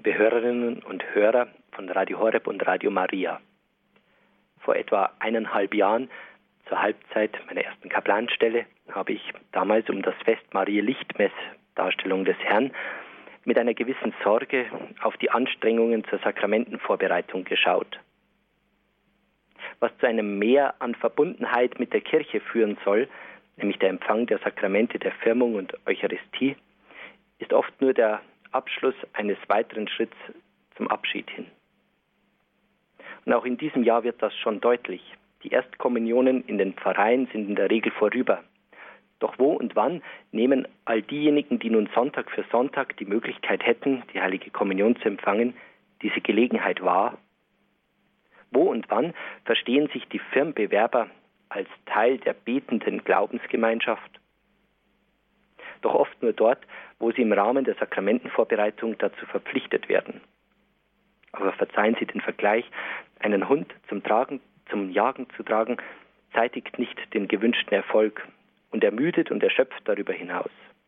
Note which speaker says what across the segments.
Speaker 1: liebe Hörerinnen und Hörer von Radio Horeb und Radio Maria. Vor etwa 1,5 Jahren, zur Halbzeit meiner ersten Kaplanstelle, habe ich damals um das Fest Marie Lichtmess, Darstellung des Herrn, mit einer gewissen Sorge auf die Anstrengungen zur Sakramentenvorbereitung geschaut. Was zu einem Mehr an Verbundenheit mit der Kirche führen soll, nämlich der Empfang der Sakramente der Firmung und Eucharistie, ist oft nur der Abschluss eines weiteren Schritts zum Abschied hin. Und auch in diesem Jahr wird das schon deutlich. Die Erstkommunionen in den Pfarreien sind in der Regel vorüber. Doch wo und wann nehmen all diejenigen, die nun Sonntag für Sonntag die Möglichkeit hätten, die Heilige Kommunion zu empfangen, diese Gelegenheit wahr? Wo und wann verstehen sich die Firmbewerber als Teil der betenden Glaubensgemeinschaft? Doch oft nur dort, wo sie im Rahmen der Sakramentenvorbereitung dazu verpflichtet werden. Aber verzeihen Sie den Vergleich, einen Hund zum Jagen zu tragen, zeitigt nicht den gewünschten Erfolg und ermüdet und erschöpft darüber hinaus.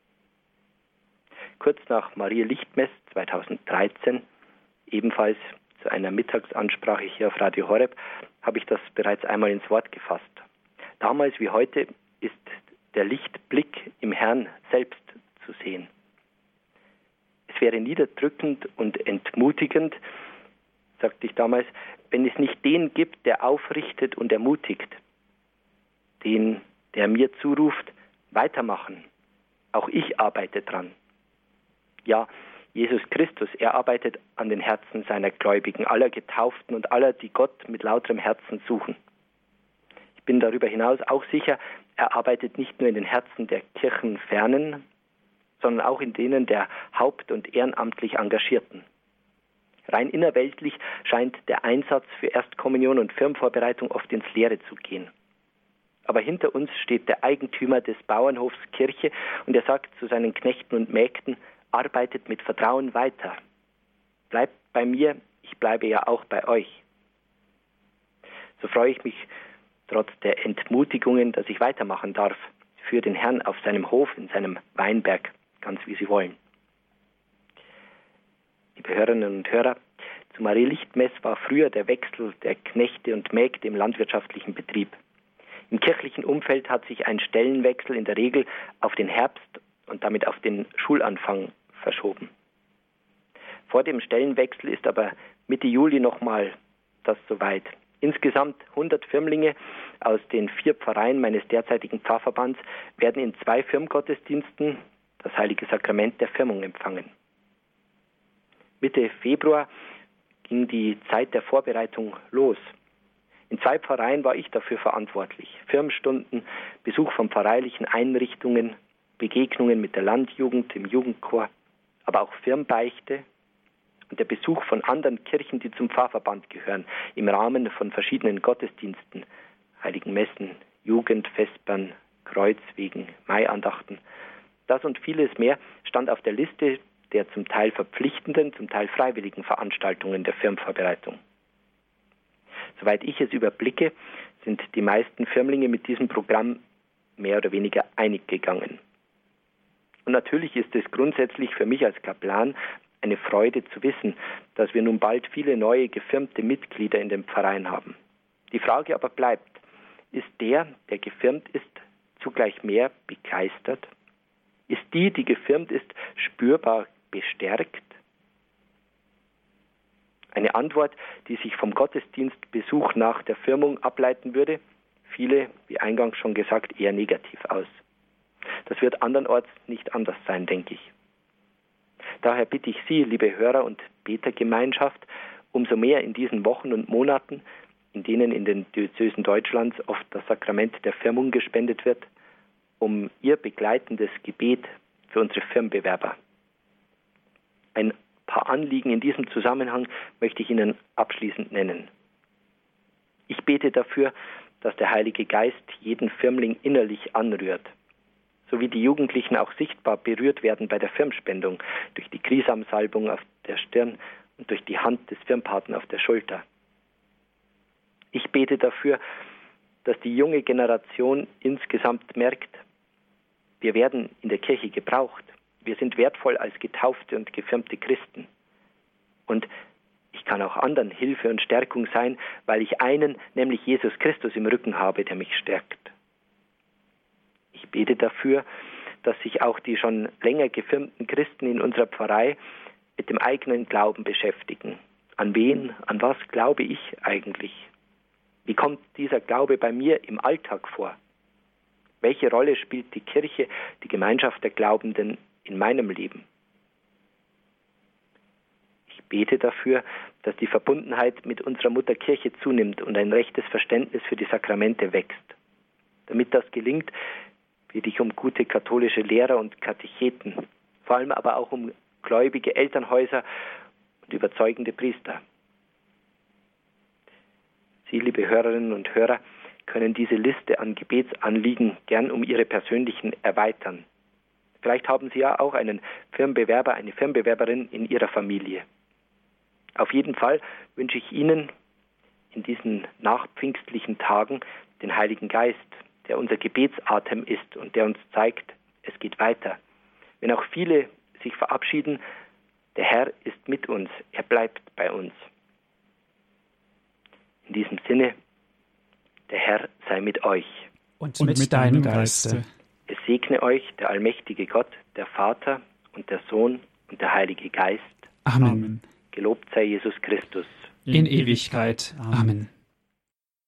Speaker 1: Kurz nach Marie Lichtmess 2013, ebenfalls zu einer Mittagsansprache hier auf Radio Horeb, habe ich das bereits einmal ins Wort gefasst. Damals wie heute ist der Lichtblick im Herrn selbst zu sehen. Es wäre niederdrückend und entmutigend, sagte ich damals, wenn es nicht den gibt, der aufrichtet und ermutigt, den, der mir zuruft, weitermachen. Auch ich arbeite dran. Ja, Jesus Christus, er arbeitet an den Herzen seiner Gläubigen, aller Getauften und aller, die Gott mit lauterem Herzen suchen. Ich bin darüber hinaus auch sicher, er arbeitet nicht nur in den Herzen der Kirchenfernen, sondern auch in denen der haupt- und ehrenamtlich Engagierten. Rein innerweltlich scheint der Einsatz für Erstkommunion und Firmenvorbereitung oft ins Leere zu gehen. Aber hinter uns steht der Eigentümer des Bauernhofs Kirche und er sagt zu seinen Knechten und Mägden, arbeitet mit Vertrauen weiter. Bleibt bei mir, ich bleibe ja auch bei euch. So freue ich mich trotz der Entmutigungen, dass ich weitermachen darf für den Herrn auf seinem Hof, in seinem Weinberg, ganz wie Sie wollen. Liebe Hörerinnen und Hörer, zu Marie Lichtmess war früher der Wechsel der Knechte und Mägde im landwirtschaftlichen Betrieb. Im kirchlichen Umfeld hat sich ein Stellenwechsel in der Regel auf den Herbst und damit auf den Schulanfang verschoben. Vor dem Stellenwechsel ist aber Mitte Juli nochmal das soweit. Insgesamt 100 Firmlinge aus den 4 Pfarreien meines derzeitigen Pfarrverbands werden in 2 Firmgottesdiensten das Heilige Sakrament der Firmung empfangen. Mitte Februar ging die Zeit der Vorbereitung los. In 2 Pfarreien war ich dafür verantwortlich. Firmstunden, Besuch von pfarreilichen Einrichtungen, Begegnungen mit der Landjugend, im Jugendchor, aber auch Firmbeichte und der Besuch von anderen Kirchen, die zum Pfarrverband gehören, im Rahmen von verschiedenen Gottesdiensten, Heiligen Messen, Jugend, Vespern, Kreuzwegen, Maiandachten. Das und vieles mehr stand auf der Liste der zum Teil verpflichtenden, zum Teil freiwilligen Veranstaltungen der Firmenvorbereitung. Soweit ich es überblicke, sind die meisten Firmlinge mit diesem Programm mehr oder weniger einig gegangen. Und natürlich ist es grundsätzlich für mich als Kaplan eine Freude zu wissen, dass wir nun bald viele neue gefirmte Mitglieder in den Pfarreien haben. Die Frage aber bleibt, ist der gefirmt ist, zugleich mehr begeistert? Ist die gefirmt ist, spürbar bestärkt? Eine Antwort, die sich vom Gottesdienstbesuch nach der Firmung ableiten würde, viele, wie eingangs schon gesagt, eher negativ aus. Das wird andernorts nicht anders sein, denke ich. Daher bitte ich Sie, liebe Hörer und Betergemeinschaft, umso mehr in diesen Wochen und Monaten, in denen in den Diözesen Deutschlands oft das Sakrament der Firmung gespendet wird, um Ihr begleitendes Gebet für unsere Firmbewerber. Ein paar Anliegen in diesem Zusammenhang möchte ich Ihnen abschließend nennen. Ich bete dafür, dass der Heilige Geist jeden Firmling innerlich anrührt, sowie die Jugendlichen auch sichtbar berührt werden bei der Firmspendung, durch die Krisamsalbung auf der Stirn und durch die Hand des Firmpaten auf der Schulter. Ich bete dafür, dass die junge Generation insgesamt merkt, wir werden in der Kirche gebraucht. Wir sind wertvoll als getaufte und gefirmte Christen. Und ich kann auch anderen Hilfe und Stärkung sein, weil ich einen, nämlich Jesus Christus, im Rücken habe, der mich stärkt. Ich bete dafür, dass sich auch die schon länger gefirmten Christen in unserer Pfarrei mit dem eigenen Glauben beschäftigen. An wen, an was glaube ich eigentlich? Wie kommt dieser Glaube bei mir im Alltag vor? Welche Rolle spielt die Kirche, die Gemeinschaft der Glaubenden in meinem Leben? Ich bete dafür, dass die Verbundenheit mit unserer Mutter Kirche zunimmt und ein rechtes Verständnis für die Sakramente wächst. Damit das gelingt, bitte ich um gute katholische Lehrer und Katecheten, vor allem aber auch um gläubige Elternhäuser und überzeugende Priester. Sie, liebe Hörerinnen und Hörer, können diese Liste an Gebetsanliegen gern um Ihre persönlichen erweitern. Vielleicht haben Sie ja auch einen Firmenbewerber, eine Firmenbewerberin in Ihrer Familie. Auf jeden Fall wünsche ich Ihnen in diesen nachpfingstlichen Tagen den Heiligen Geist, der unser Gebetsatem ist und der uns zeigt, es geht weiter. Wenn auch viele sich verabschieden, der Herr ist mit uns, er bleibt bei uns. In diesem Sinne, der Herr sei mit euch.
Speaker 2: Und mit deinem Geiste.
Speaker 1: Es segne euch der allmächtige Gott, der Vater und der Sohn und der Heilige Geist.
Speaker 2: Amen.
Speaker 1: Gelobt sei Jesus Christus.
Speaker 2: In Ewigkeit. Amen.